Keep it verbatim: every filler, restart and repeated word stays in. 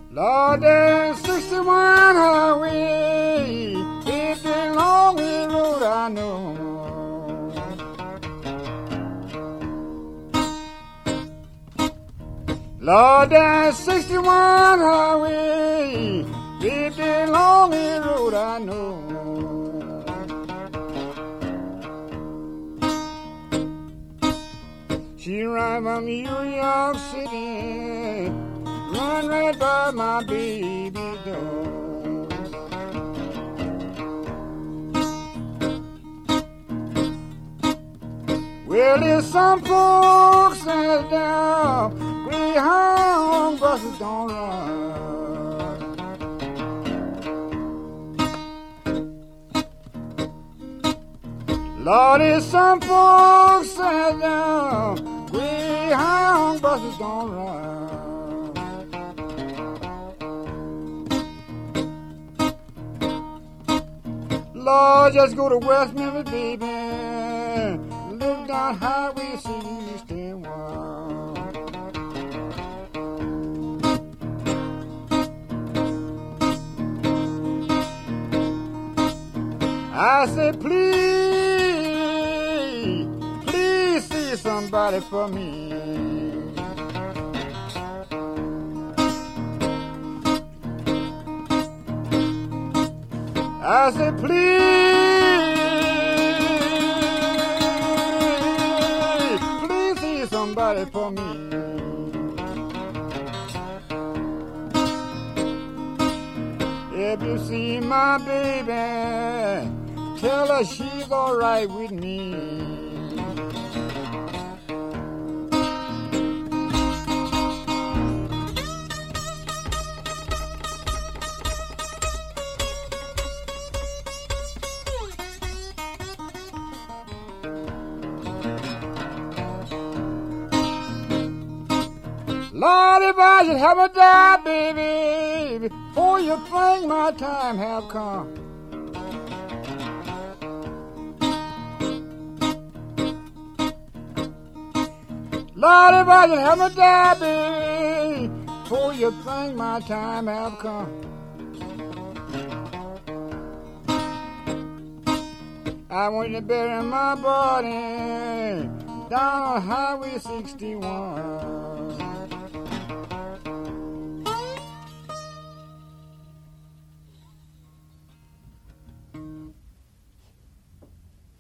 Lord, there's sixty-one highway, it's the longest road I know. Lord, there's sixty-one highway, it's the longest road I know. She ride from New York City, run right by my baby door. Well, there's some folks that down Greyhound buses don't run. Lord, there's some folks that down Greyhound buses don't run. Lord, just go to West Memphis, baby. Look down Highway sixty-one. I said, please, please see somebody for me. I said, please, please see somebody for me. If you see my baby, tell her she's all right with me. Lord, if I should have a die, baby, before you think my time have come. Lord, if I should have a die, baby, before you think my time have come. I want to bury my body down on Highway sixty-one.